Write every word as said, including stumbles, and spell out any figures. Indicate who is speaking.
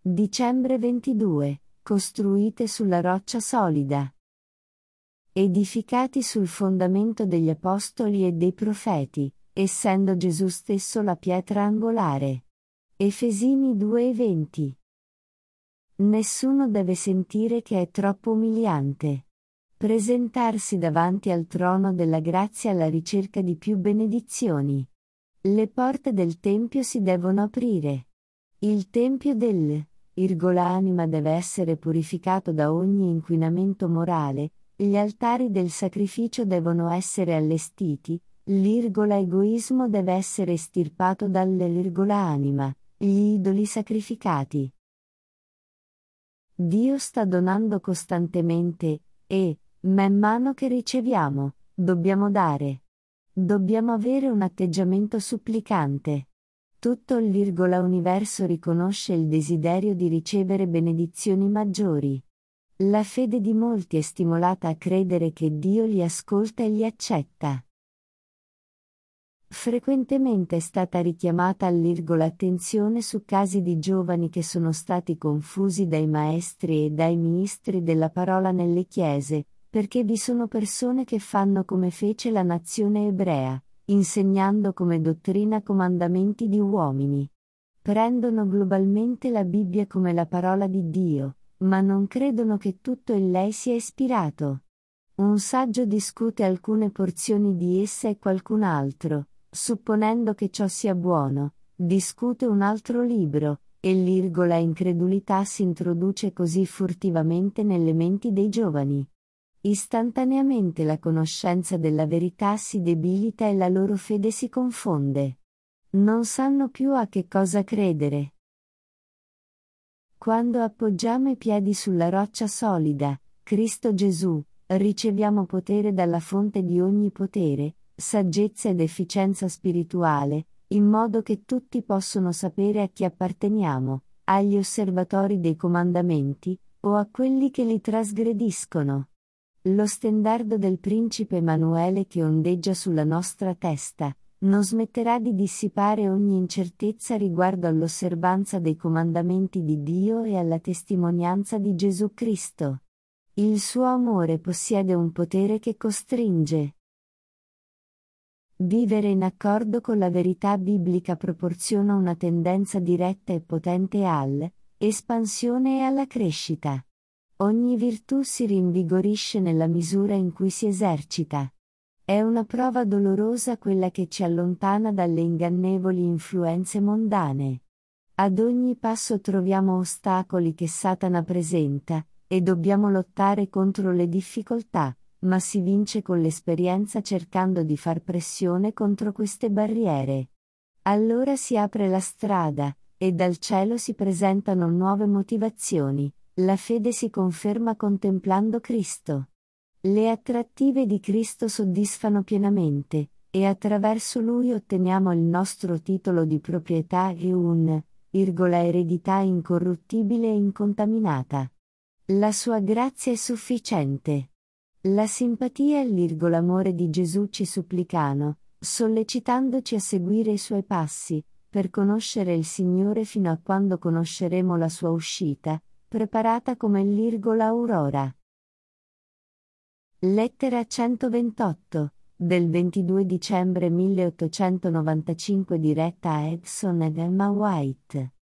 Speaker 1: Dicembre ventidue. Costruite sulla roccia solida. Edificati sul fondamento degli apostoli e dei profeti, essendo Gesù stesso la pietra angolare. Efesini due e venti. Nessuno deve sentire che è troppo umiliante presentarsi davanti al trono della grazia alla ricerca di più benedizioni. Le porte del Tempio si devono aprire. Il Tempio del anima deve essere purificato da ogni inquinamento morale, gli altari del sacrificio devono essere allestiti, l'egoismo deve essere estirpato dall'anima, gli idoli sacrificati. Dio sta donando costantemente, e, man mano che riceviamo, dobbiamo dare. Dobbiamo avere un atteggiamento supplicante. Tutto l'universo riconosce il desiderio di ricevere benedizioni maggiori. La fede di molti è stimolata a credere che Dio li ascolta e li accetta. Frequentemente è stata richiamata l'attenzione su casi di giovani che sono stati confusi dai maestri e dai ministri della parola nelle chiese, perché vi sono persone che fanno come fece la nazione ebrea, insegnando come dottrina comandamenti di uomini. Prendono globalmente la Bibbia come la parola di Dio, ma non credono che tutto in lei sia ispirato. Un saggio discute alcune porzioni di essa e qualcun altro, supponendo che ciò sia buono, discute un altro libro, e l'irgola incredulità si introduce così furtivamente nelle menti dei giovani. Istantaneamente la conoscenza della verità si debilita e la loro fede si confonde. Non sanno più a che cosa credere. Quando appoggiamo i piedi sulla roccia solida, Cristo Gesù, riceviamo potere dalla fonte di ogni potere, saggezza ed efficienza spirituale, in modo che tutti possono sapere a chi apparteniamo, agli osservatori dei comandamenti, o a quelli che li trasgrediscono. Lo stendardo del principe Emanuele che ondeggia sulla nostra testa, non smetterà di dissipare ogni incertezza riguardo all'osservanza dei comandamenti di Dio e alla testimonianza di Gesù Cristo. Il suo amore possiede un potere che costringe. Vivere in accordo con la verità biblica proporziona una tendenza diretta e potente all'espansione e alla crescita. Ogni virtù si rinvigorisce nella misura in cui si esercita. È una prova dolorosa quella che ci allontana dalle ingannevoli influenze mondane. Ad ogni passo troviamo ostacoli che Satana presenta, e dobbiamo lottare contro le difficoltà, ma si vince con l'esperienza cercando di far pressione contro queste barriere. Allora si apre la strada, e dal cielo si presentano nuove motivazioni. La fede si conferma contemplando Cristo. Le attrattive di Cristo soddisfano pienamente, e attraverso Lui otteniamo il nostro titolo di proprietà e un, virgola, eredità incorruttibile e incontaminata. La sua grazia è sufficiente. La simpatia e l'amore di Gesù ci supplicano, sollecitandoci a seguire i suoi passi, per conoscere il Signore fino a quando conosceremo la sua uscita, preparata come l'irgola aurora. Lettera centoventotto, del ventidue dicembre milleottocentonovantacinque diretta a Edson ed Emma White.